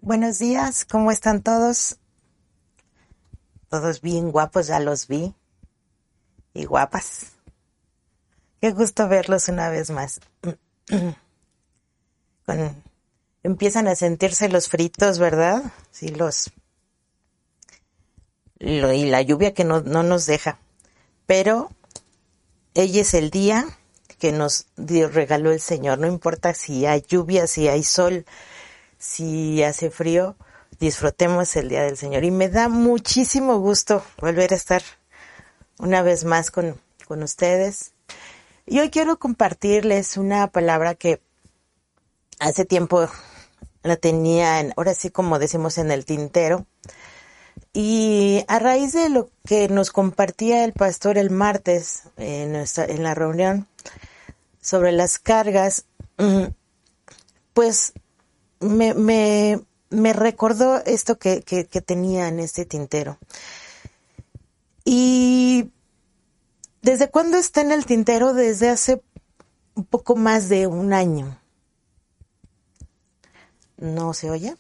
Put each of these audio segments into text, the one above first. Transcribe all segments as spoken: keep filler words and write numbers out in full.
Buenos días, ¿cómo están todos? Todos bien guapos, ya los vi. Y guapas. Qué gusto verlos una vez más. Con- Empiezan a sentirse los fritos, ¿verdad? Sí, los... lo- y la lluvia que no, no nos deja. Pero ella es el día que nos dio, regaló el Señor. No importa si hay lluvia, si hay sol, si hace frío, disfrutemos el día del Señor. Y me da muchísimo gusto volver a estar una vez más con, con ustedes. Y hoy quiero compartirles una palabra que hace tiempo la tenía, en, ahora sí como decimos, en el tintero. Y a raíz de lo que nos compartía el pastor el martes en, nuestra, en la reunión sobre las cargas, pues me, me, me recordó esto que, que, que tenía en este tintero. Y ¿desde cuándo está en el tintero? Desde hace un poco más de un año. ¿No se oye?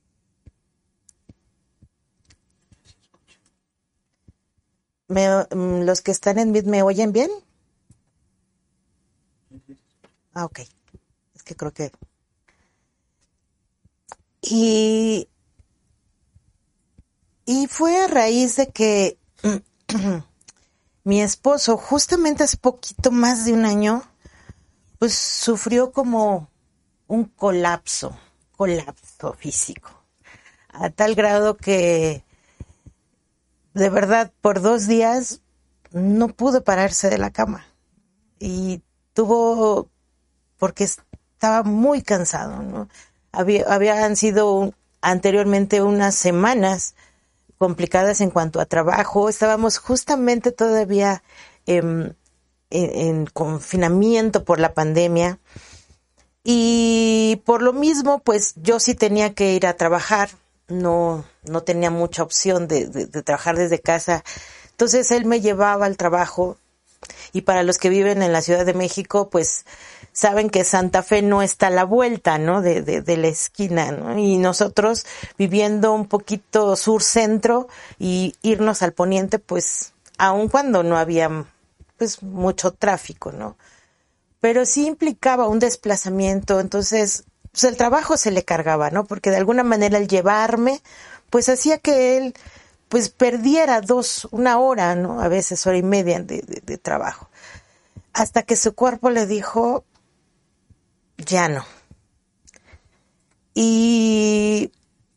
¿Me, mm, los que están en Meet me oyen bien? Ah, ok. Es que creo que... Y, y fue a raíz de que mi esposo, justamente hace poquito más de un año, pues sufrió como un colapso, colapso físico, a tal grado que de verdad por dos días no pudo pararse de la cama y tuvo, porque estaba muy cansado, ¿no? Había, habían sido un, anteriormente unas semanas complicadas en cuanto a trabajo, estábamos justamente todavía eh, en, en confinamiento por la pandemia. Y por lo mismo, pues yo sí tenía que ir a trabajar, no, no tenía mucha opción de, de, de trabajar desde casa. Entonces él me llevaba al trabajo y para los que viven en la Ciudad de México, pues saben que Santa Fe no está a la vuelta, ¿no? De, de, de la esquina, ¿no? Y nosotros viviendo un poquito sur-centro y irnos al poniente, pues aun cuando no había pues mucho tráfico, ¿no? Pero sí implicaba un desplazamiento, entonces pues el trabajo se le cargaba, ¿no? Porque de alguna manera el llevarme, pues hacía que él pues perdiera dos, una hora, ¿no? A veces hora y media de, de, de trabajo. Hasta que su cuerpo le dijo, ya no. Y,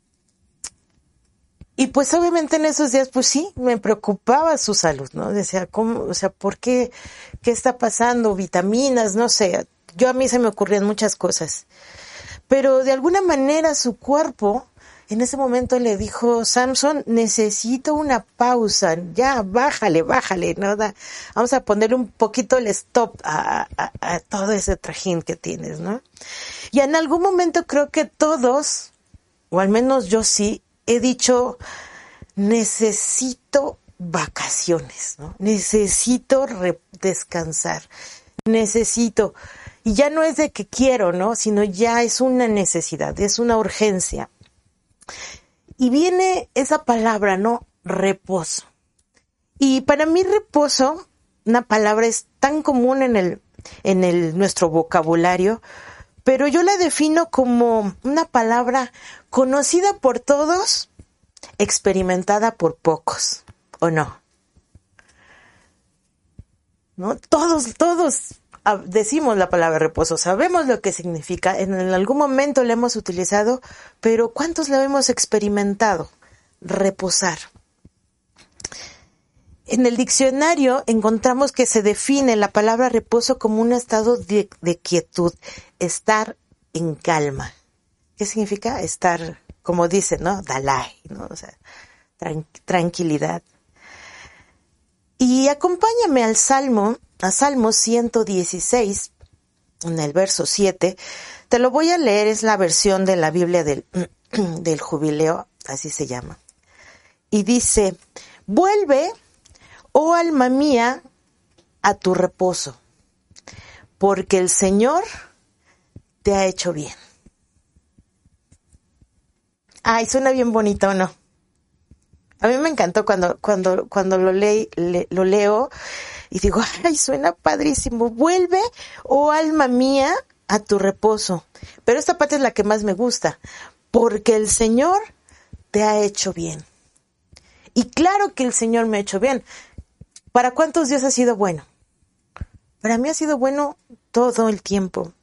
y pues obviamente en esos días, pues sí, me preocupaba su salud, ¿no? Decía, ¿cómo? O sea, ¿por qué? ¿Qué está pasando? Vitaminas, no sé. Yo a mí se me ocurrían muchas cosas. Pero de alguna manera su cuerpo en ese momento le dijo, Samson, necesito una pausa, ya, bájale, bájale, ¿no? Da, vamos a ponerle un poquito el stop a, a, a todo ese trajín que tienes, ¿no? Y en algún momento creo que todos, o al menos yo sí, he dicho, necesito vacaciones, ¿no? Necesito re- descansar, necesito... Y ya no es de que quiero, ¿no? Sino ya es una necesidad, es una urgencia. Y viene esa palabra, ¿no? Reposo. Y para mí reposo, una palabra es tan común en el, en el, nuestro vocabulario, pero yo la defino como una palabra conocida por todos, experimentada por pocos, ¿o no? ¿No? Todos, todos decimos la palabra reposo, sabemos lo que significa, en algún momento la hemos utilizado, pero ¿cuántos la hemos experimentado? Reposar. En el diccionario encontramos que se define la palabra reposo como un estado de, de quietud, estar en calma. ¿Qué significa? Estar, como dice, ¿no? Dalai, ¿no? O sea, tran- tranquilidad. Y acompáñame al Salmo, a Salmo ciento dieciséis, en el verso siete. Te lo voy a leer, es la versión de la Biblia del, del Jubileo, así se llama. Y dice, vuelve, oh alma mía, a tu reposo, porque el Señor te ha hecho bien. Ay, suena bien bonito, ¿no? A mí me encantó cuando, cuando, cuando lo, le, le, lo leo y digo, ay, suena padrísimo. Vuelve, oh alma mía, a tu reposo. Pero esta parte es la que más me gusta, porque el Señor te ha hecho bien. Y claro que el Señor me ha hecho bien. ¿Para cuántos días ha sido bueno? Para mí ha sido bueno todo el tiempo.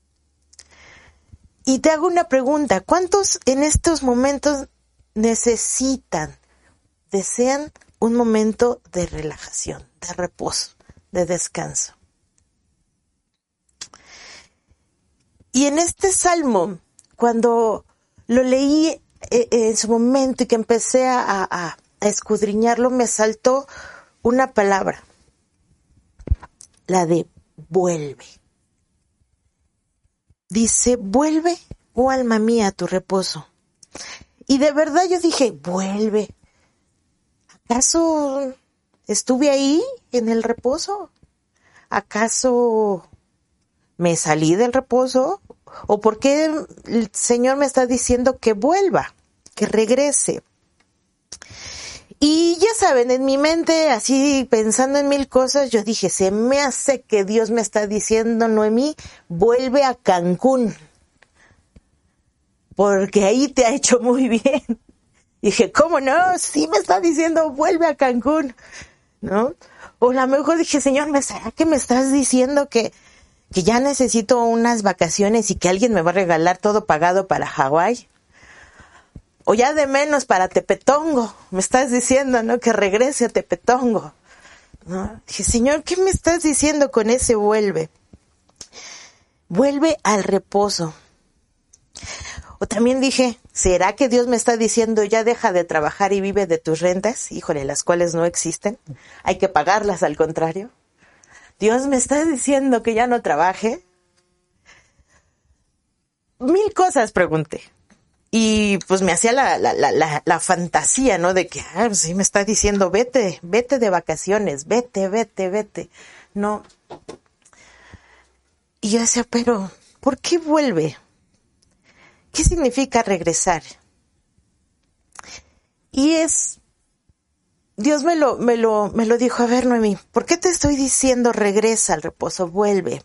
Y te hago una pregunta, ¿cuántos en estos momentos necesitan, desean un momento de relajación, de reposo, de descanso? Y en este salmo, cuando lo leí eh, en su momento y que empecé a, a, a escudriñarlo, me saltó una palabra, la de vuelve. Dice, vuelve, oh alma mía, a tu reposo. Y de verdad yo dije, vuelve. ¿Acaso estuve ahí en el reposo? ¿Acaso me salí del reposo? ¿O por qué el Señor me está diciendo que vuelva, que regrese? Y ya saben, en mi mente, así pensando en mil cosas, yo dije, se me hace que Dios me está diciendo, Noemí, vuelve a Cancún, porque ahí te ha hecho muy bien. Y dije, ¿cómo no? Sí me está diciendo, vuelve a Cancún, ¿no? O a lo mejor dije, Señor, ¿me será que me estás diciendo que, que ya necesito unas vacaciones y que alguien me va a regalar todo pagado para Hawái? O ya de menos para Tepetongo, me estás diciendo, ¿no? Que regrese a Tepetongo, ¿no? Dije, Señor, ¿qué me estás diciendo con ese vuelve? Vuelve al reposo. O también dije, ¿será que Dios me está diciendo, ya deja de trabajar y vive de tus rentas? Híjole, las cuales no existen. Hay que pagarlas, al contrario. Dios me está diciendo que ya no trabaje. Mil cosas pregunté. Y pues me hacía la, la, la, la, la fantasía, ¿no? De que, ah, pues sí me está diciendo, vete, vete de vacaciones, vete, vete, vete. No. Y yo decía, pero, ¿por qué vuelve? ¿Qué significa regresar? Y es, Dios me lo, me lo, me lo dijo, a ver, Noemí, ¿por qué te estoy diciendo regresa al reposo, vuelve?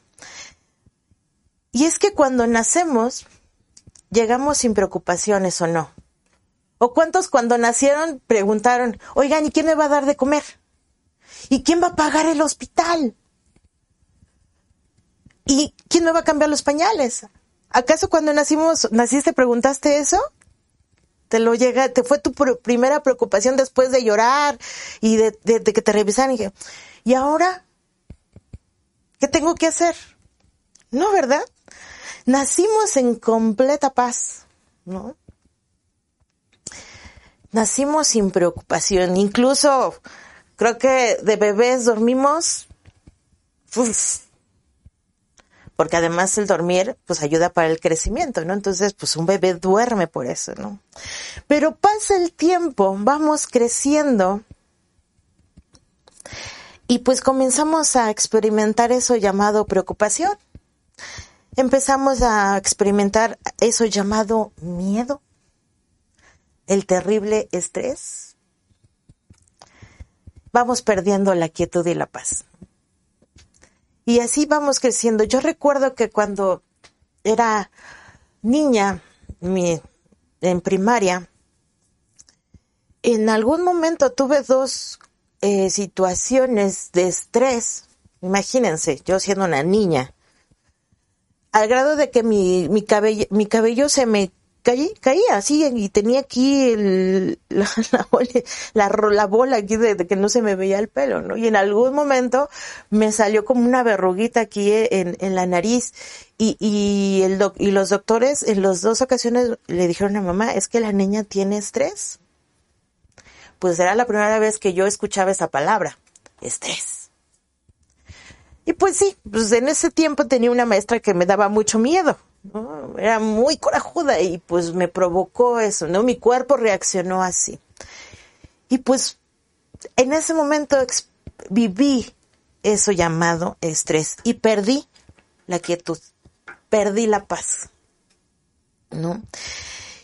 Y es que cuando nacemos, llegamos sin preocupaciones, ¿o no? ¿O cuántos cuando nacieron preguntaron, oigan, ¿y quién me va a dar de comer? ¿Y quién va a pagar el hospital? ¿Y quién me va a cambiar los pañales? ¿Acaso cuando nacimos, naciste, preguntaste eso? Te lo llega, te fue tu pr- primera preocupación después de llorar y de, de, de que te revisaran. Y, dije, ¿y ahora? ¿Qué tengo que hacer? No, ¿verdad? Nacimos en completa paz, ¿no? Nacimos sin preocupación. Incluso creo que de bebés dormimos, uf, porque además el dormir pues ayuda para el crecimiento, ¿no? Entonces pues un bebé duerme por eso, ¿no? Pero pasa el tiempo, vamos creciendo y pues comenzamos a experimentar eso llamado preocupación. Empezamos a experimentar eso llamado miedo, el terrible estrés. Vamos perdiendo la quietud y la paz. Y así vamos creciendo. Yo recuerdo que cuando era niña, mi, en primaria, en algún momento tuve dos eh, situaciones de estrés. Imagínense, yo siendo una niña, al grado de que mi, mi cabello, mi cabello se me caí, caía así y tenía aquí el, la, la, la, la bola aquí de, de que no se me veía el pelo, ¿no? Y en algún momento me salió como una verruguita aquí en, en la nariz y, y, el doc, y los doctores en las dos ocasiones le dijeron a mamá, es que la niña tiene estrés. Pues era la primera vez que yo escuchaba esa palabra, estrés. Y pues sí, pues en ese tiempo tenía una maestra que me daba mucho miedo, ¿no? Era muy corajuda y pues me provocó eso, ¿no? Mi cuerpo reaccionó así. Y pues en ese momento ex- viví eso llamado estrés y perdí la quietud, perdí la paz, ¿no?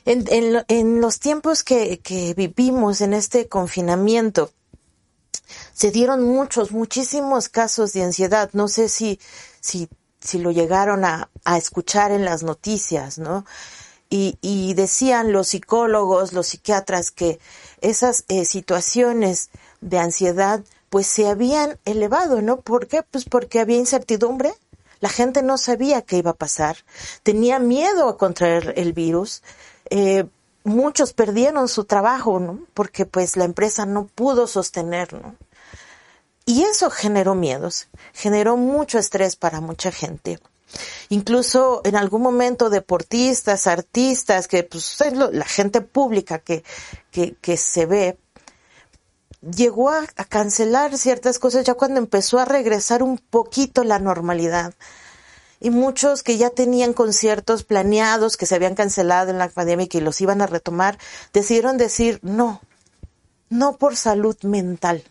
En, en, en los tiempos que, que vivimos en este confinamiento, se dieron muchos, muchísimos casos de ansiedad. No sé si, si, si lo llegaron a, a escuchar en las noticias, ¿no? Y, y decían los psicólogos, los psiquiatras, que esas eh, situaciones de ansiedad, pues se habían elevado, ¿no? ¿Por qué? Pues porque había incertidumbre. La gente no sabía qué iba a pasar. Tenía miedo a contraer el virus. Eh, muchos perdieron su trabajo, ¿no? Porque pues la empresa no pudo sostener, ¿no? Y eso generó miedos, generó mucho estrés para mucha gente. Incluso en algún momento deportistas, artistas, que pues es lo, la gente pública que, que, que se ve, llegó a, a cancelar ciertas cosas ya cuando empezó a regresar un poquito la normalidad. Y muchos que ya tenían conciertos planeados, que se habían cancelado en la pandemia y que los iban a retomar, decidieron decir no, no por salud mental.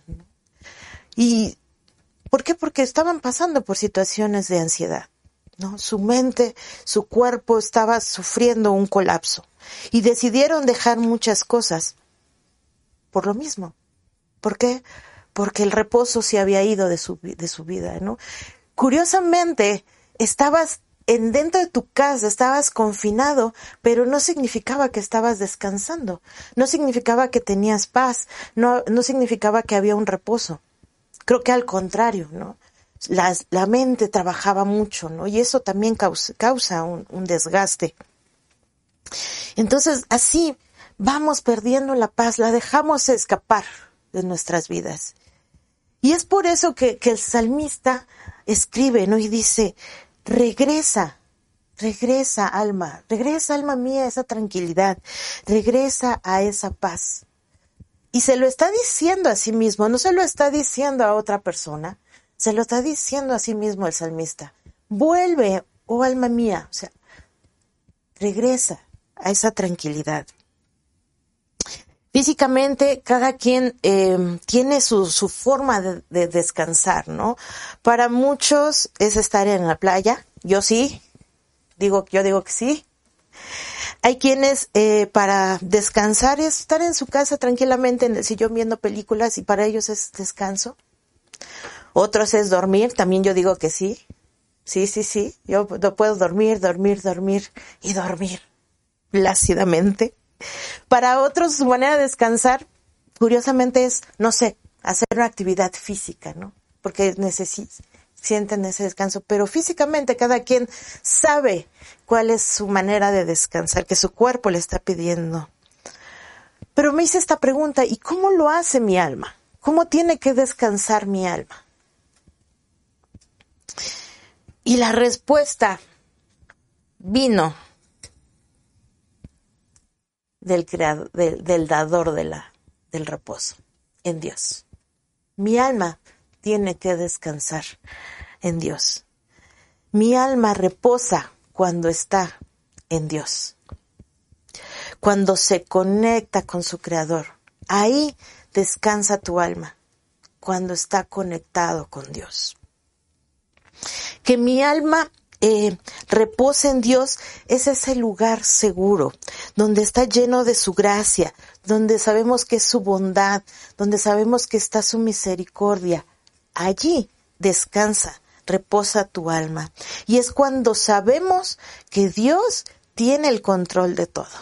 ¿Y por qué? Porque estaban pasando por situaciones de ansiedad, ¿no? Su mente, su cuerpo estaba sufriendo un colapso y decidieron dejar muchas cosas por lo mismo. ¿Por qué? Porque el reposo se había ido de su, de su vida, ¿no? Curiosamente, estabas en dentro de tu casa, estabas confinado, pero no significaba que estabas descansando, no significaba que tenías paz, no, no significaba que había un reposo. Creo que al contrario, ¿no? La, la mente trabajaba mucho, ¿no? Y eso también causa, causa un, un desgaste. Entonces, así vamos perdiendo la paz, la dejamos escapar de nuestras vidas. Y es por eso que, que el salmista escribe, ¿no? Y dice, regresa, regresa alma, regresa alma mía a esa tranquilidad, regresa a esa paz. Y se lo está diciendo a sí mismo, no se lo está diciendo a otra persona, se lo está diciendo a sí mismo el salmista. Vuelve, oh alma mía, o sea, regresa a esa tranquilidad. Físicamente, cada quien eh, tiene su, su forma de, de descansar, ¿no? Para muchos es estar en la playa, yo sí, digo, yo digo que sí. Hay quienes eh, para descansar es estar en su casa tranquilamente en el sillón viendo películas y para ellos es descanso. Otros es dormir, también yo digo que sí. Sí, sí, sí, yo no puedo dormir, dormir, dormir y dormir plácidamente. Para otros su manera de descansar, curiosamente es, no sé, hacer una actividad física, ¿no? Porque necesitan, sienten ese descanso, pero físicamente cada quien sabe cuál es su manera de descansar, que su cuerpo le está pidiendo. Pero me hice esta pregunta, ¿y cómo lo hace mi alma? ¿Cómo tiene que descansar mi alma? Y la respuesta vino del creador, del, del dador de la, del reposo, en Dios. Mi alma tiene que descansar en Dios. Mi alma reposa cuando está en Dios. Cuando se conecta con su creador, ahí descansa tu alma, cuando está conectado con Dios. Que mi alma eh, repose en Dios es ese lugar seguro, donde está lleno de su gracia, donde sabemos que es su bondad, donde sabemos que está su misericordia. Allí descansa, reposa tu alma. Y es cuando sabemos que Dios tiene el control de todo.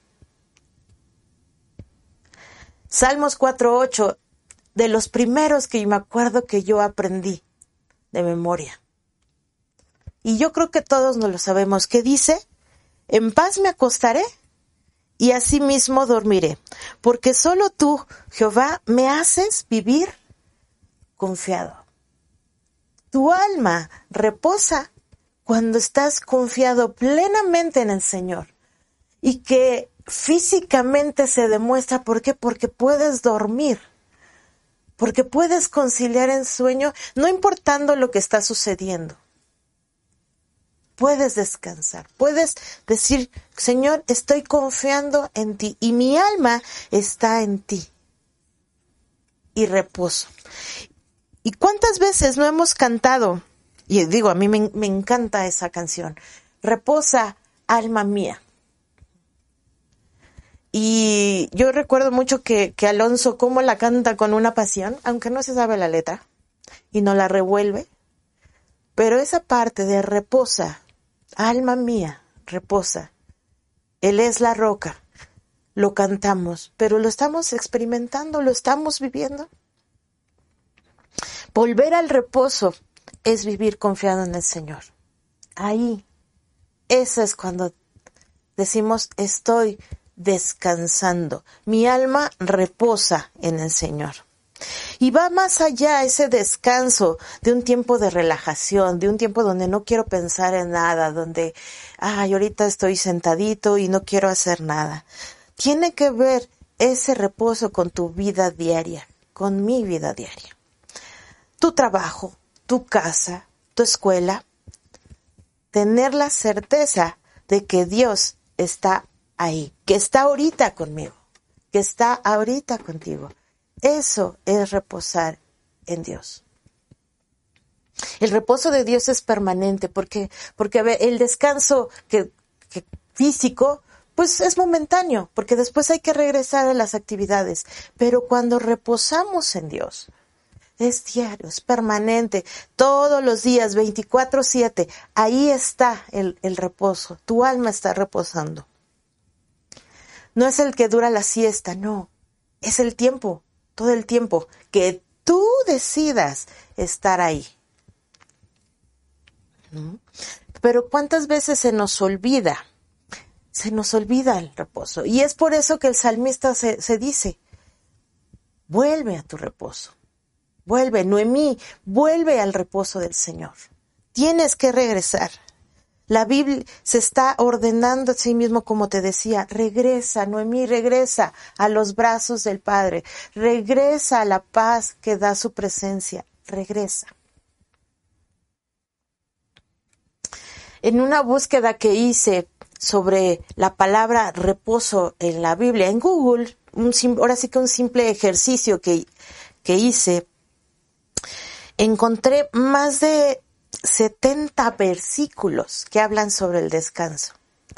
Salmos cuatro ocho, de los primeros que me acuerdo que yo aprendí de memoria. Y yo creo que todos nos lo sabemos, que dice, en paz me acostaré y asimismo dormiré, porque solo tú, Jehová, me haces vivir confiado. Tu alma reposa cuando estás confiado plenamente en el Señor y que físicamente se demuestra. ¿Por qué? Porque puedes dormir, porque puedes conciliar el sueño, no importando lo que está sucediendo. Puedes descansar, puedes decir, Señor, estoy confiando en ti y mi alma está en ti. Y reposo. ¿Y cuántas veces no hemos cantado? Y digo, a mí me, me encanta esa canción. Reposa, alma mía. Y yo recuerdo mucho que, que Alonso cómo la canta con una pasión, aunque no se sabe la letra, y no la revuelve. Pero esa parte de reposa, alma mía, reposa. Él es la roca. Lo cantamos, pero lo estamos experimentando, lo estamos viviendo. Volver al reposo es vivir confiado en el Señor. Ahí, eso es cuando decimos estoy descansando. Mi alma reposa en el Señor. Y va más allá ese descanso de un tiempo de relajación, de un tiempo donde no quiero pensar en nada, donde, ay, ahorita estoy sentadito y no quiero hacer nada. Tiene que ver ese reposo con tu vida diaria, con mi vida diaria. Tu trabajo, tu casa, tu escuela. Tener la certeza de que Dios está ahí, que está ahorita conmigo, que está ahorita contigo. Eso es reposar en Dios. El reposo de Dios es permanente porque, porque el descanso que, que físico, pues es momentáneo, porque después hay que regresar a las actividades. Pero cuando reposamos en Dios, es diario, es permanente, todos los días, veinticuatro siete, ahí está el, el reposo, tu alma está reposando. No es el que dura la siesta, no, es el tiempo, todo el tiempo, que tú decidas estar ahí. ¿No? Pero ¿cuántas veces se nos olvida? Se nos olvida el reposo. Y es por eso que el salmista se, se dice, vuelve a tu reposo. Vuelve, Noemí, vuelve al reposo del Señor. Tienes que regresar. La Biblia se está ordenando a sí mismo, como te decía, regresa, Noemí, regresa a los brazos del Padre, regresa a la paz que da su presencia, regresa. En una búsqueda que hice sobre la palabra reposo en la Biblia, en Google, un, ahora sí que un simple ejercicio que, que hice, encontré más de setenta versículos que hablan sobre el descanso.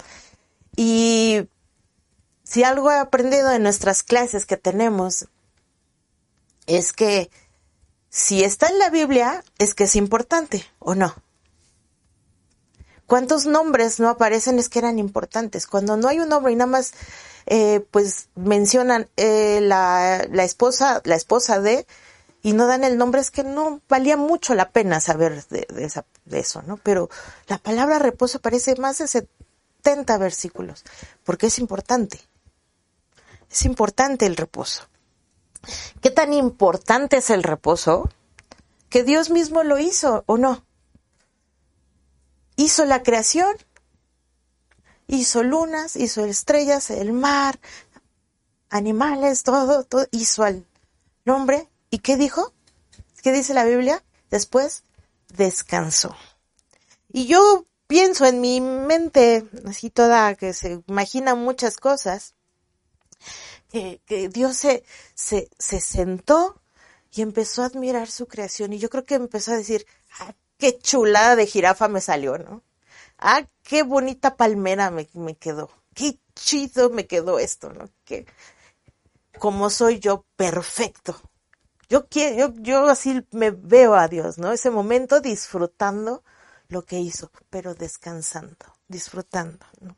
Y si algo he aprendido en nuestras clases que tenemos es que si está en la Biblia es que es importante, ¿o no? ¿Cuántos nombres no aparecen? Es que eran importantes. Cuando no hay un nombre y nada más eh, pues mencionan eh, la, la esposa, la esposa de, y no dan el nombre, es que no valía mucho la pena saber de, de, esa, de eso, ¿no? Pero la palabra reposo aparece más de setenta versículos, porque es importante. Es importante el reposo. ¿Qué tan importante es el reposo? Que Dios mismo lo hizo, ¿o no? Hizo la creación, hizo lunas, hizo estrellas, el mar, animales, todo, todo, hizo al hombre. ¿Y qué dijo? ¿Qué dice la Biblia? Después descansó. Y yo pienso en mi mente, así toda, que se imagina muchas cosas, que, que Dios se, se, se sentó y empezó a admirar su creación. Y yo creo que empezó a decir, ah, qué chulada de jirafa me salió, ¿no? Ah, qué bonita palmera me, me quedó. Qué chido me quedó esto, ¿no? Que como soy yo, perfecto. Yo quiero, yo, yo así me veo a Dios, ¿no? Ese momento disfrutando lo que hizo, pero descansando, disfrutando, ¿no?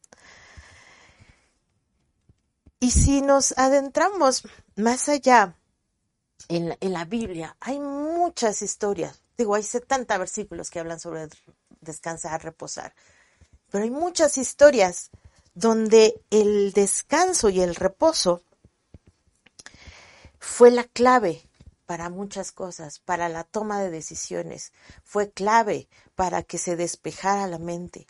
Y si nos adentramos más allá en la, en la Biblia, hay muchas historias. Digo, hay setenta versículos que hablan sobre descansar, reposar. Pero hay muchas historias donde el descanso y el reposo fue la clave para muchas cosas, para la toma de decisiones, fue clave para que se despejara la mente.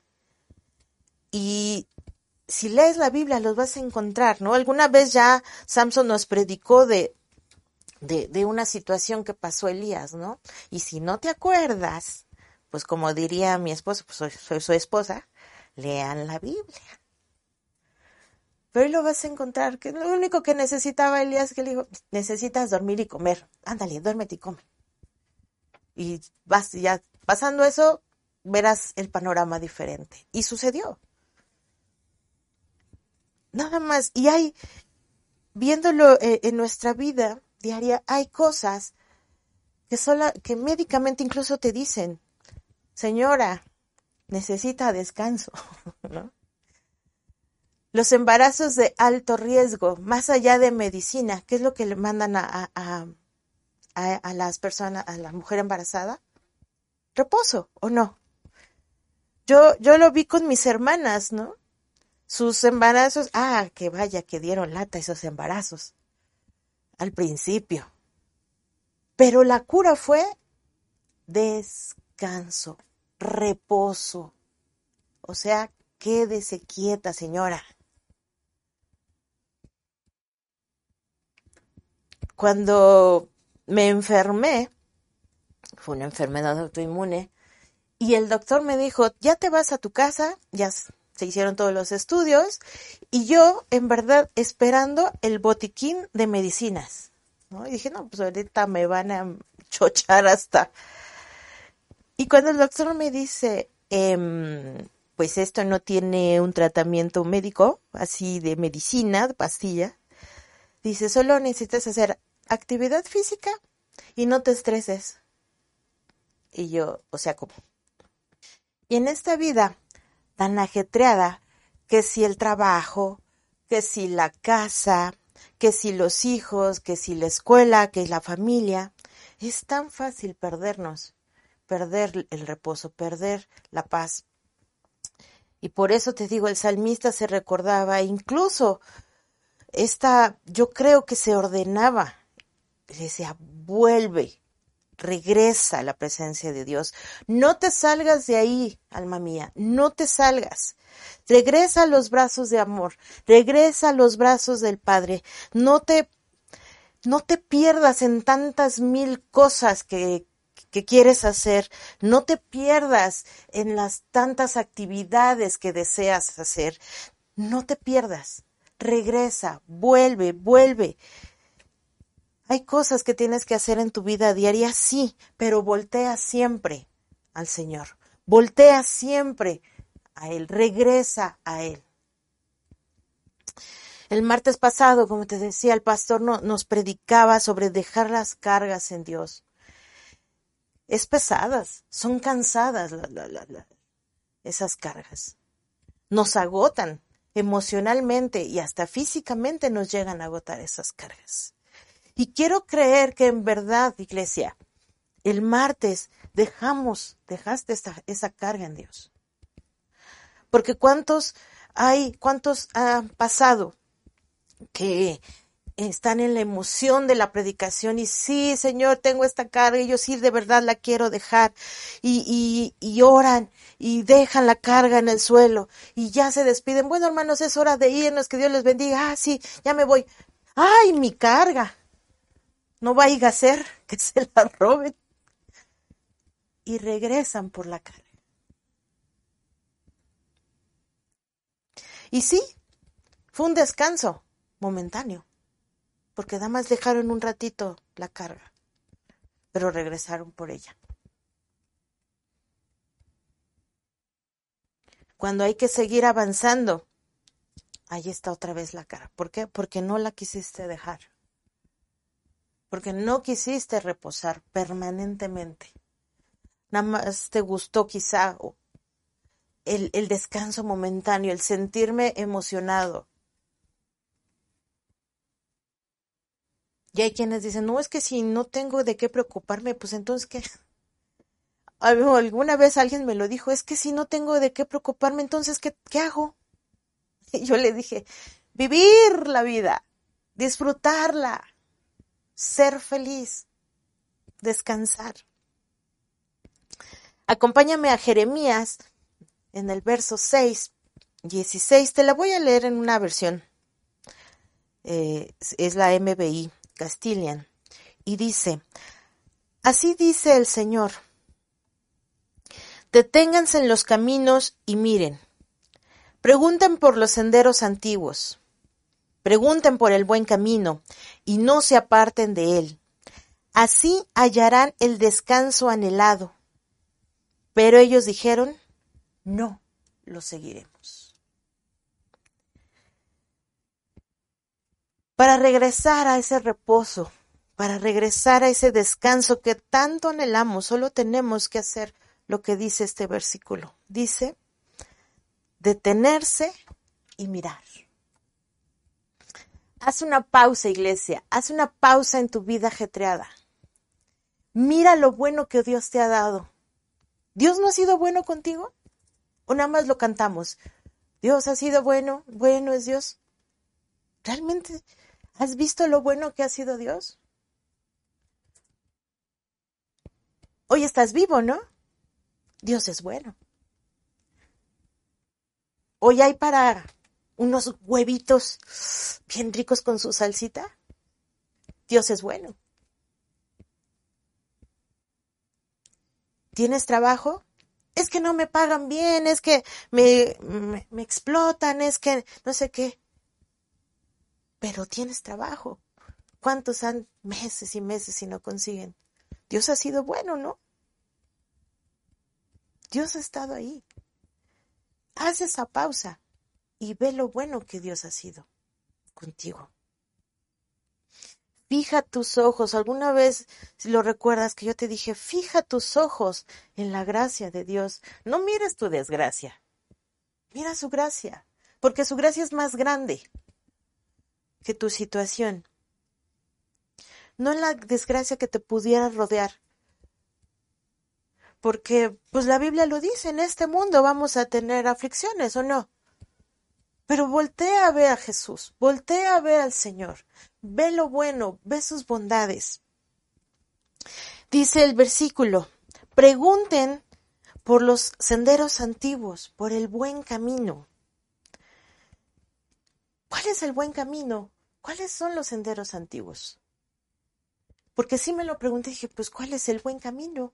Y si lees la Biblia los vas a encontrar, ¿no? Alguna vez ya Samson nos predicó de, de, de una situación que pasó Elías, ¿no? Y si no te acuerdas, pues como diría mi esposo, pues soy, soy su esposa, lean la Biblia. Pero ahí lo vas a encontrar, que lo único que necesitaba Elías, que le dijo, necesitas dormir y comer. Ándale, duérmete y come. Y vas, ya pasando eso, verás el panorama diferente. Y sucedió. Nada más. Y hay, viéndolo eh, en nuestra vida diaria, hay cosas que, sola, que médicamente incluso te dicen, señora, necesita descanso, ¿no? Los embarazos de alto riesgo, más allá de medicina, ¿qué es lo que le mandan a, a, a, a las personas, a la mujer embarazada? Reposo, ¿o no? Yo, yo lo vi con mis hermanas, ¿no? Sus embarazos, ah, que vaya, que dieron lata esos embarazos al principio. Pero la cura fue descanso, reposo. O sea, quédese quieta, señora. Cuando me enfermé, fue una enfermedad autoinmune, y el doctor me dijo, ya te vas a tu casa, ya se hicieron todos los estudios, y yo, en verdad, esperando el botiquín de medicinas, ¿no? Y dije, no, pues ahorita me van a chochar hasta... Y cuando el doctor me dice, ehm, pues esto no tiene un tratamiento médico, así de medicina, de pastilla, dice, solo necesitas hacer actividad física y no te estreses. Y yo, o sea, ¿cómo? Y en esta vida tan ajetreada, que si el trabajo, que si la casa, que si los hijos, que si la escuela, que la familia, es tan fácil perdernos, perder el reposo, perder la paz. Y por eso te digo, el salmista se recordaba, incluso esta, yo creo que se ordenaba, le decía, vuelve, regresa a la presencia de Dios. No te salgas de ahí, alma mía, no te salgas. Regresa a los brazos de amor, regresa a los brazos del Padre. No te, no te pierdas en tantas mil cosas que, que quieres hacer. No te pierdas en las tantas actividades que deseas hacer. No te pierdas. Regresa, vuelve, vuelve. Hay cosas que tienes que hacer en tu vida diaria, sí, pero voltea siempre al Señor. Voltea siempre a Él, regresa a Él. El martes pasado, como te decía, el pastor no, nos predicaba sobre dejar las cargas en Dios. Es pesadas, son cansadas la, la, la, la, esas cargas. Nos agotan emocionalmente y hasta físicamente nos llegan a agotar esas cargas. Y quiero creer que en verdad, iglesia, el martes dejamos, dejaste esa, esa carga en Dios. Porque cuántos hay, cuántos han pasado que están en la emoción de la predicación y sí, Señor, tengo esta carga y yo sí de verdad la quiero dejar y, y, y oran y dejan la carga en el suelo y ya se despiden. Bueno, hermanos, es hora de irnos, que Dios les bendiga. Ah, sí, ya me voy. ¡Ay, mi carga! No vaya a ser que se la roben. Y regresan por la carga. Y sí, fue un descanso momentáneo, porque nada más dejaron un ratito la carga, pero regresaron por ella. Cuando hay que seguir avanzando, ahí está otra vez la carga. ¿Por qué? Porque no la quisiste dejar. Porque no quisiste reposar permanentemente. Nada más te gustó quizá el, el descanso momentáneo, el sentirme emocionado. Y hay quienes dicen, no, es que si no tengo de qué preocuparme, pues entonces, ¿qué? Alguna vez alguien me lo dijo, es que si no tengo de qué preocuparme, entonces, ¿qué, qué hago? Y yo le dije, vivir la vida, disfrutarla, ser feliz, descansar. Acompáñame a Jeremías en el verso seis, dieciséis, te la voy a leer en una versión, eh, es la M B I Castilian, y dice, así dice el Señor, deténganse en los caminos y miren, pregunten por los senderos antiguos, pregunten por el buen camino y no se aparten de él, así hallarán el descanso anhelado. Pero ellos dijeron, no lo seguiremos. para regresar a ese reposo, para regresar a ese descanso que tanto anhelamos. Solo tenemos que hacer lo que dice este versículo. Dice, detenerse y mirar. Haz una pausa, iglesia, haz una pausa en tu vida ajetreada. Mira lo bueno que Dios te ha dado. ¿Dios no ha sido bueno contigo? ¿O nada más lo cantamos? Dios ha sido bueno, bueno es Dios. ¿Realmente has visto lo bueno que ha sido Dios? Hoy estás vivo, ¿no? Dios es bueno. Hoy hay para unos huevitos bien ricos con su salsita. Dios es bueno. ¿Tienes trabajo? Es que no me pagan bien, es que me, me, me explotan, es que no sé qué. Pero tienes trabajo. ¿Cuántos han meses y meses y no consiguen? Dios ha sido bueno, ¿no? Dios ha estado ahí. Haz esa pausa y ve lo bueno que Dios ha sido contigo. Fija tus ojos. Alguna vez, si lo recuerdas, que yo te dije, fija tus ojos en la gracia de Dios. No mires tu desgracia. Mira su gracia, porque su gracia es más grande que tu situación. No en la desgracia que te pudiera rodear. Porque, pues la Biblia lo dice, en este mundo vamos a tener aflicciones, ¿o no? Pero voltea a ver a Jesús, voltea a ver al Señor, ve lo bueno, ve sus bondades. Dice el versículo, pregunten por los senderos antiguos, por el buen camino. ¿Cuál es el buen camino? ¿Cuáles son los senderos antiguos? Porque sí me lo pregunté y dije, pues ¿cuál es el buen camino?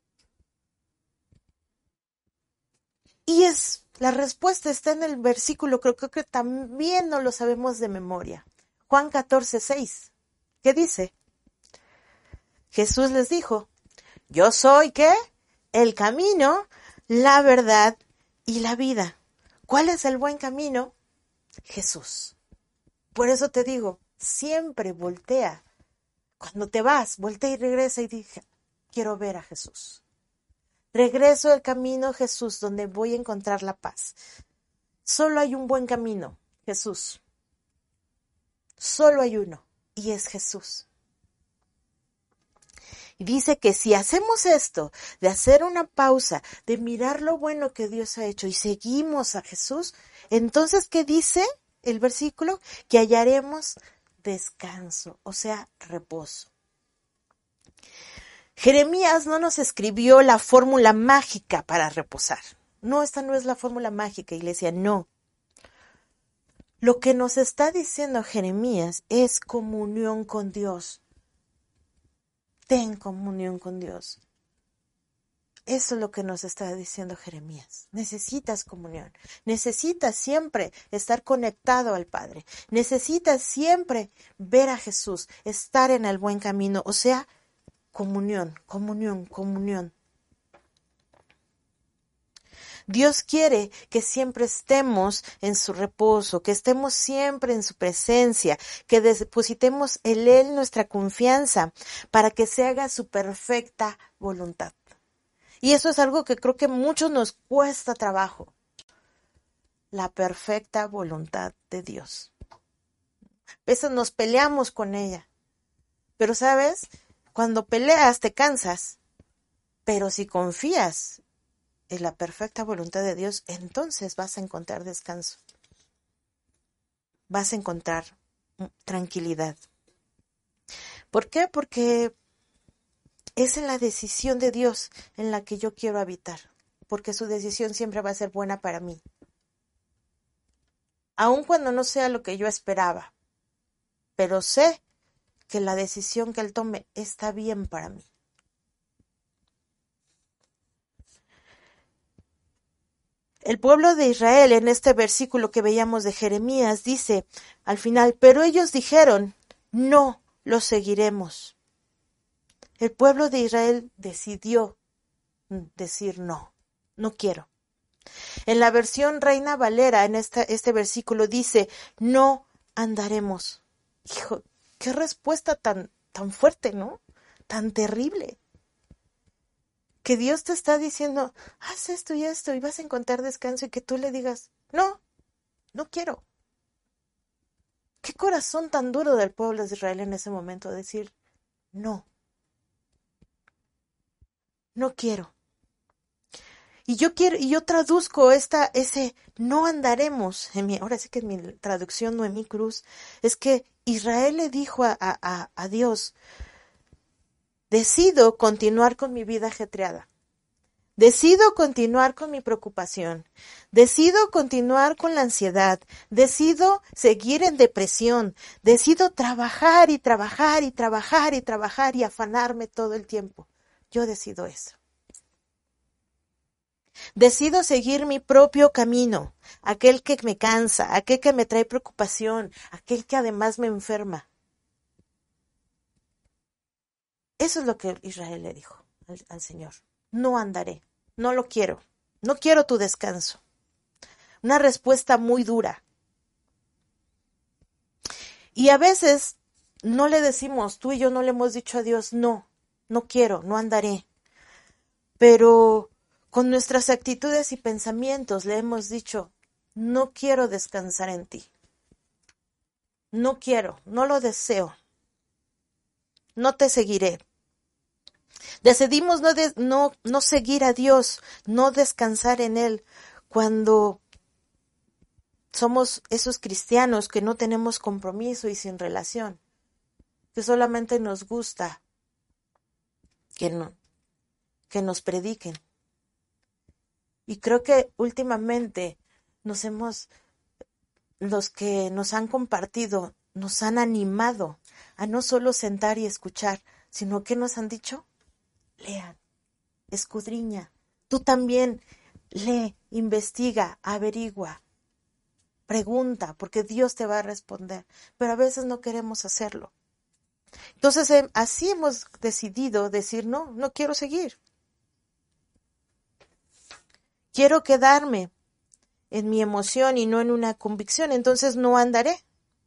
Y es, la respuesta está en el versículo, creo, creo que también no lo sabemos de memoria. Juan catorce, seis, ¿qué dice? Jesús les dijo, yo soy, ¿qué? El camino, la verdad y la vida. ¿Cuál es el buen camino? Jesús. Por eso te digo, siempre voltea. Cuando te vas, voltea y regresa y dije, quiero ver a Jesús. Regreso al camino, Jesús, donde voy a encontrar la paz. Solo hay un buen camino, Jesús. Solo hay uno, y es Jesús. Y dice que si hacemos esto, de hacer una pausa, de mirar lo bueno que Dios ha hecho y seguimos a Jesús, entonces, ¿qué dice el versículo? Que hallaremos descanso, o sea, reposo. Jeremías no nos escribió la fórmula mágica para reposar. No, esta no es la fórmula mágica, iglesia, no. Lo que nos está diciendo Jeremías es comunión con Dios. Ten comunión con Dios. Eso es lo que nos está diciendo Jeremías. Necesitas comunión. Necesitas siempre estar conectado al Padre. Necesitas siempre ver a Jesús, estar en el buen camino. O sea, comunión, comunión, comunión. Dios quiere que siempre estemos en su reposo, que estemos siempre en su presencia, que depositemos en Él nuestra confianza para que se haga su perfecta voluntad. Y eso es algo que creo que a muchos nos cuesta trabajo. La perfecta voluntad de Dios. A veces nos peleamos con ella. Pero, ¿sabes? Cuando peleas te cansas. Pero si confías en la perfecta voluntad de Dios, entonces vas a encontrar descanso. Vas a encontrar tranquilidad. ¿Por qué? Porque es en la decisión de Dios en la que yo quiero habitar, porque su decisión siempre va a ser buena para mí. Aun cuando no sea lo que yo esperaba, pero sé que la decisión que Él tome está bien para mí. El pueblo de Israel, en este versículo que veíamos de Jeremías, dice al final, pero ellos dijeron, no lo seguiremos. El pueblo de Israel decidió decir no, no quiero. En la versión Reina Valera, en esta, este versículo dice, no andaremos. Hijo, qué respuesta tan, tan fuerte, ¿no? Tan terrible. Que Dios te está diciendo, haz esto y esto y vas a encontrar descanso, y que tú le digas, no, no quiero. Qué corazón tan duro del pueblo de Israel en ese momento, decir, no, no quiero. Y yo quiero, y yo traduzco esta, ese no andaremos, en mi, ahora sí que en mi traducción Noemí Cruz, es que Israel le dijo a, a, a Dios, decido continuar con mi vida ajetreada. Decido continuar con mi preocupación, decido continuar con la ansiedad, decido seguir en depresión, decido trabajar y trabajar y trabajar y trabajar y afanarme todo el tiempo. Yo decido eso. Decido seguir mi propio camino, aquel que me cansa, aquel que me trae preocupación, aquel que además me enferma. Eso es lo que Israel le dijo al, al Señor. No andaré, no lo quiero, no quiero tu descanso. Una respuesta muy dura. Y a veces no le decimos, tú y yo no le hemos dicho a Dios, no, no quiero, no andaré. Pero con nuestras actitudes y pensamientos le hemos dicho, no quiero descansar en ti. No quiero, no lo deseo. No te seguiré. Decidimos no, de, no, no seguir a Dios, no descansar en Él, cuando somos esos cristianos que no tenemos compromiso y sin relación, que solamente nos gusta que, no, que nos prediquen. Y creo que últimamente nos hemos, los que nos han compartido, nos han animado a no solo sentar y escuchar, sino que nos han dicho, lean, escudriña, tú también lee, investiga, averigua, pregunta, porque Dios te va a responder, pero a veces no queremos hacerlo. Entonces, eh, así hemos decidido decir, no, no quiero seguir. Quiero quedarme en mi emoción y no en una convicción, entonces no andaré.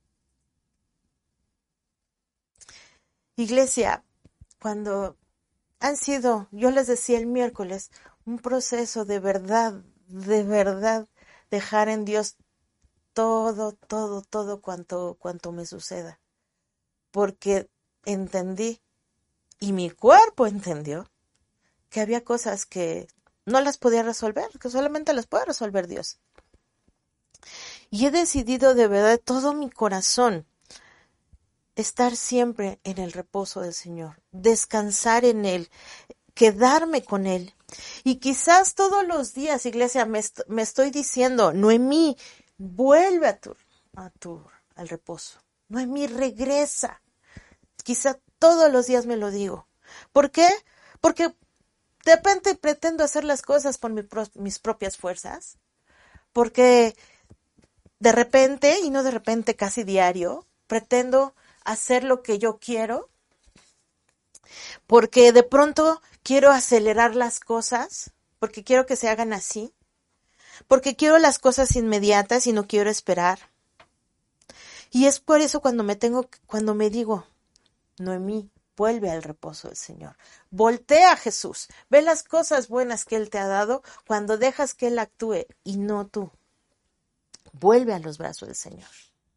Iglesia, cuando han sido, yo les decía el miércoles, un proceso de verdad, de verdad, dejar en Dios todo, todo, todo cuanto, cuanto me suceda. Porque entendí, y mi cuerpo entendió, que había cosas que no las podía resolver, que solamente las puede resolver Dios. Y he decidido de verdad de todo mi corazón estar siempre en el reposo del Señor, descansar en Él, quedarme con Él. Y quizás todos los días, iglesia, me, est- me estoy diciendo, Noemí, vuelve a tu, a tu, al reposo. Noemí, regresa. Quizá todos los días me lo digo. ¿Por qué? Porque de repente pretendo hacer las cosas por mi pro- mis propias fuerzas, porque de repente, y no de repente, casi diario, pretendo hacer lo que yo quiero, porque de pronto quiero acelerar las cosas, porque quiero que se hagan así, porque quiero las cosas inmediatas y no quiero esperar. Y es por eso cuando me tengo, cuando me digo, Noemí, vuelve al reposo del Señor. Voltea a Jesús. Ve las cosas buenas que Él te ha dado cuando dejas que Él actúe y no tú. Vuelve a los brazos del Señor.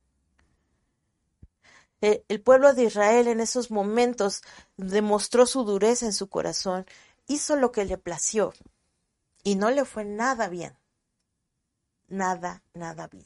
El, el pueblo de Israel en esos momentos demostró su dureza en su corazón, hizo lo que le plació y no le fue nada bien. Nada, nada bien.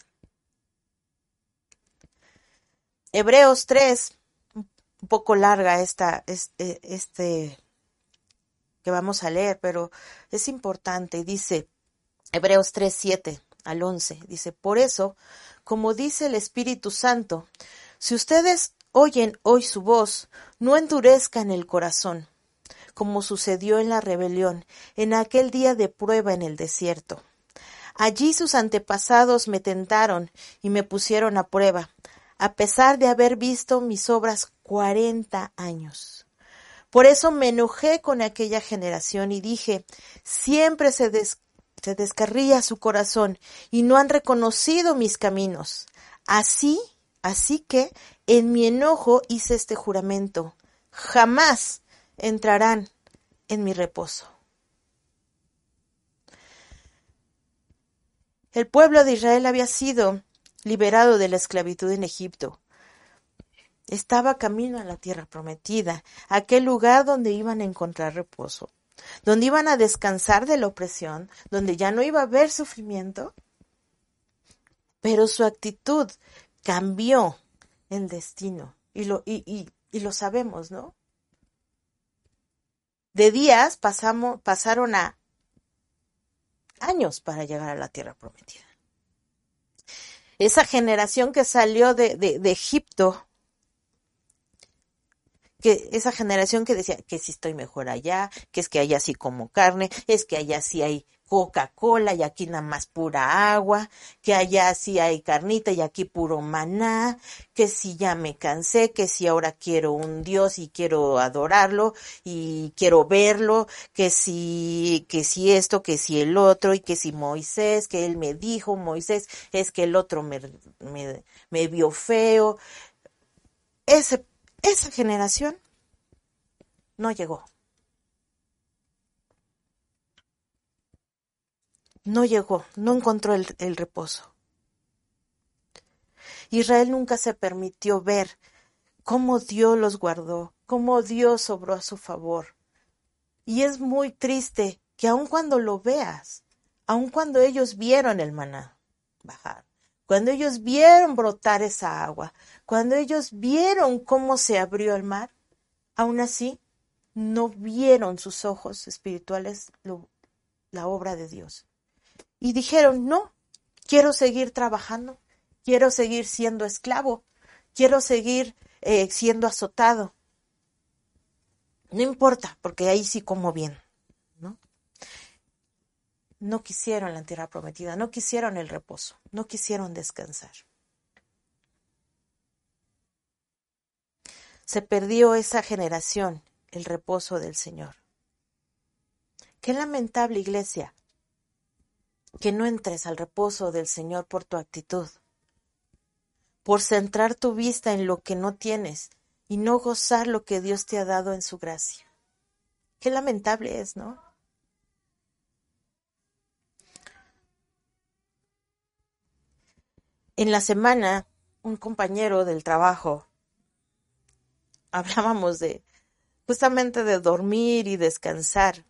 Hebreos tres, un poco larga esta, este, este que vamos a leer, pero es importante. Dice Hebreos tres, siete al once, dice, por eso, como dice el Espíritu Santo, si ustedes oyen hoy su voz, no endurezcan el corazón, como sucedió en la rebelión, en aquel día de prueba en el desierto. Allí sus antepasados me tentaron y me pusieron a prueba, a pesar de haber visto mis obras cuarenta años. Por eso me enojé con aquella generación y dije, siempre se, des- se descarría su corazón y no han reconocido mis caminos. Así, así que En mi enojo hice este juramento: jamás entrarán en mi reposo. El pueblo de Israel había sido liberado de la esclavitud en Egipto. Estaba camino a la tierra prometida, aquel lugar donde iban a encontrar reposo, donde iban a descansar de la opresión, donde ya no iba a haber sufrimiento. Pero su actitud cambió el destino, y lo, y, y, y lo sabemos, ¿no? De días pasamos, pasaron a años para llegar a la tierra prometida. Esa generación que salió de, de, de Egipto, que esa generación que decía que si estoy mejor allá, que es que allá sí como carne, es que allá sí hay Coca-Cola y aquí nada más pura agua, que allá sí hay carnita y aquí puro maná, que si ya me cansé, que si ahora quiero un Dios y quiero adorarlo y quiero verlo, que si, que si esto, que si el otro, y que si Moisés, que él me dijo, Moisés, es que el otro me, me, me vio feo. Ese, esa generación no llegó. No llegó, no encontró el, el reposo. Israel nunca se permitió ver cómo Dios los guardó, cómo Dios obró a su favor. Y es muy triste que aun cuando lo veas, aun cuando ellos vieron el maná bajar, cuando ellos vieron brotar esa agua, cuando ellos vieron cómo se abrió el mar, aún así no vieron sus ojos espirituales lo, la obra de Dios. Y dijeron, no, quiero seguir trabajando, quiero seguir siendo esclavo, quiero seguir eh, siendo azotado. No importa, porque ahí sí como bien, ¿no? No quisieron la tierra prometida, no quisieron el reposo, no quisieron descansar. Se perdió esa generación, el reposo del Señor. Qué lamentable, iglesia, que no entres al reposo del Señor por tu actitud, por centrar tu vista en lo que no tienes y no gozar lo que Dios te ha dado en su gracia. Qué lamentable es, ¿no? En la semana, un compañero del trabajo, hablábamos de justamente de dormir y descansar.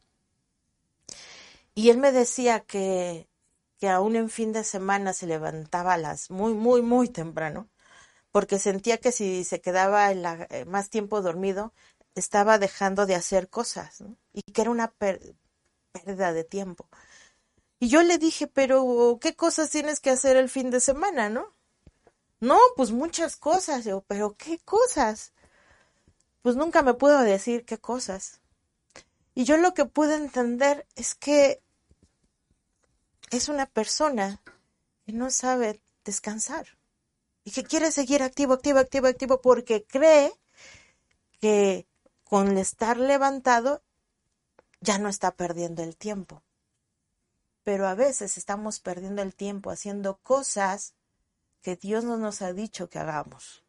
Y él me decía que, que aún en fin de semana se levantaba a las muy, muy, muy temprano, porque sentía que si se quedaba en la, eh, más tiempo dormido, estaba dejando de hacer cosas, ¿no? Y que era una per- pérdida de tiempo. Y yo le dije, pero ¿qué cosas tienes que hacer el fin de semana, no? No, pues muchas cosas. Yo, pero ¿qué cosas? Pues nunca me pudo decir qué cosas. Y yo lo que pude entender es que es una persona que no sabe descansar y que quiere seguir activo, activo, activo, activo porque cree que con estar levantado ya no está perdiendo el tiempo. Pero a veces estamos perdiendo el tiempo haciendo cosas que Dios no nos ha dicho que hagamos.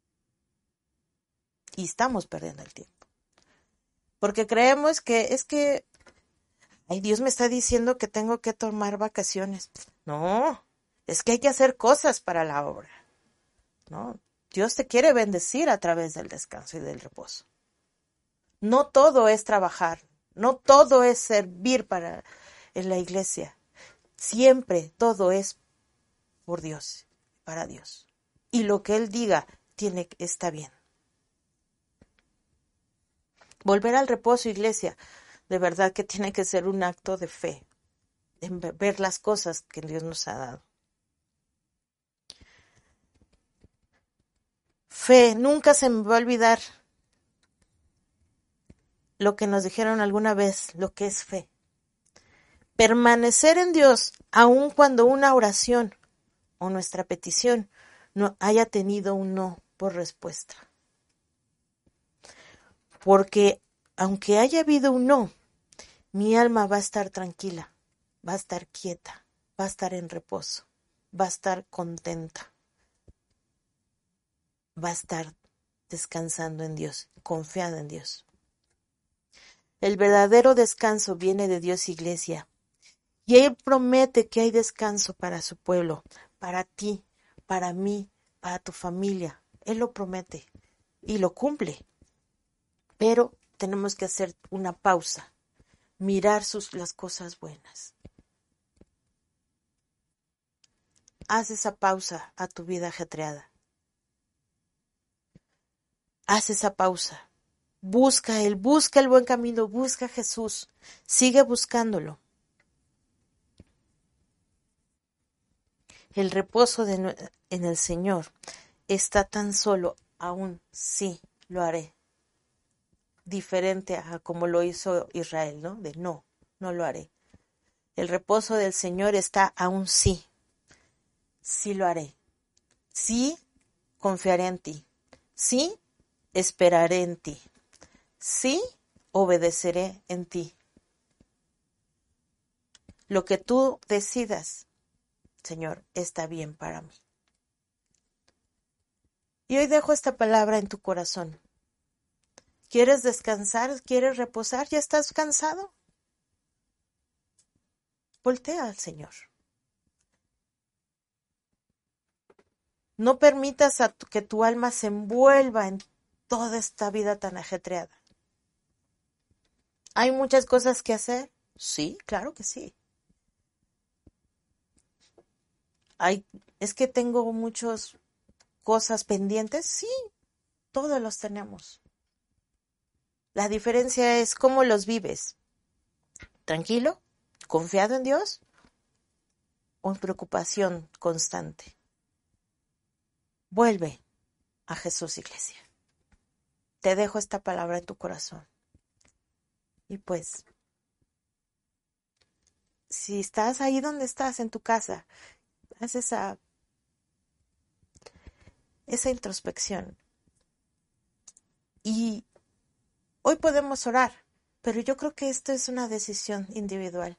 Y estamos perdiendo el tiempo. Porque creemos que es que, ay, Dios me está diciendo que tengo que tomar vacaciones. No, es que hay que hacer cosas para la obra. No, Dios te quiere bendecir a través del descanso y del reposo. No todo es trabajar, no todo es servir para en la iglesia. Siempre todo es por Dios, para Dios. Y lo que Él diga tiene, está bien. Volver al reposo, iglesia, de verdad que tiene que ser un acto de fe, en ver las cosas que Dios nos ha dado. Fe, nunca se me va a olvidar lo que nos dijeron alguna vez, lo que es fe. Permanecer en Dios, aun cuando una oración o nuestra petición no haya tenido un no por respuesta. Porque aunque haya habido un no, mi alma va a estar tranquila, va a estar quieta, va a estar en reposo, va a estar contenta, va a estar descansando en Dios, confiando en Dios. El verdadero descanso viene de Dios, iglesia. Y Él promete que hay descanso para su pueblo, para ti, para mí, para tu familia. Él lo promete y lo cumple. Pero tenemos que hacer una pausa, mirar sus, las cosas buenas. Haz esa pausa a tu vida ajetreada. Haz esa pausa. Busca a Él, busca el buen camino, busca a Jesús. Sigue buscándolo. El reposo de, en el Señor está tan solo, aún sí lo haré. Diferente a como lo hizo Israel, ¿no? De no, no lo haré. El reposo del Señor está aún sí. Sí lo haré. Sí confiaré en ti. Sí esperaré en ti. Sí obedeceré en ti. Lo que tú decidas, Señor, está bien para mí. Y hoy dejo esta palabra en tu corazón. ¿Quieres descansar? ¿Quieres reposar? ¿Ya estás cansado? Voltea al Señor. No permitas a tu, que tu alma se envuelva en toda esta vida tan ajetreada. ¿Hay muchas cosas que hacer? Sí, claro que sí. Hay, es que tengo muchas cosas pendientes. Sí, todos los tenemos. La diferencia es cómo los vives. ¿Tranquilo? ¿Confiado en Dios? ¿O en preocupación constante? Vuelve a Jesús, iglesia. Te dejo esta palabra en tu corazón. Y pues, si estás ahí donde estás, en tu casa, haz esa, esa introspección. Y hoy podemos orar, pero yo creo que esto es una decisión individual.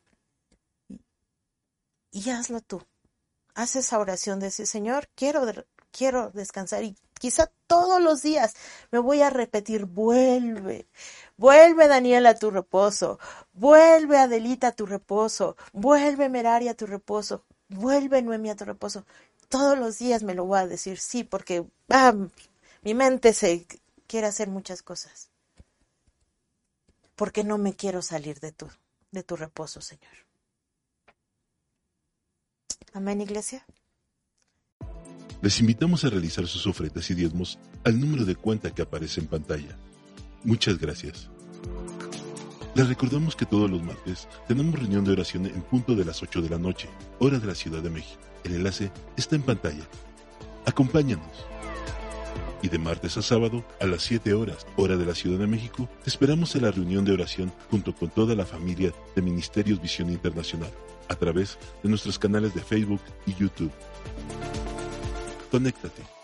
Y hazlo tú. Haz esa oración de decir, Señor, quiero, quiero descansar. Y quizá todos los días me voy a repetir, vuelve. Vuelve, Daniel, a tu reposo. Vuelve, Adelita, a tu reposo. Vuelve, Merari, a tu reposo. Vuelve, Noemi, a tu reposo. Todos los días me lo voy a decir, sí, porque ah, mi mente se quiere hacer muchas cosas. Porque no me quiero salir de tu, de tu reposo, Señor. Amén, iglesia. Les invitamos a realizar sus ofrendas y diezmos al número de cuenta que aparece en pantalla. Muchas gracias. Les recordamos que todos los martes tenemos reunión de oración en punto de las ocho de la noche, hora de la Ciudad de México. El enlace está en pantalla. Acompáñanos. Y de martes a sábado, a las siete horas, hora de la Ciudad de México, te esperamos en la reunión de oración junto con toda la familia de Ministerios Visión Internacional, a través de nuestros canales de Facebook y YouTube. Conéctate.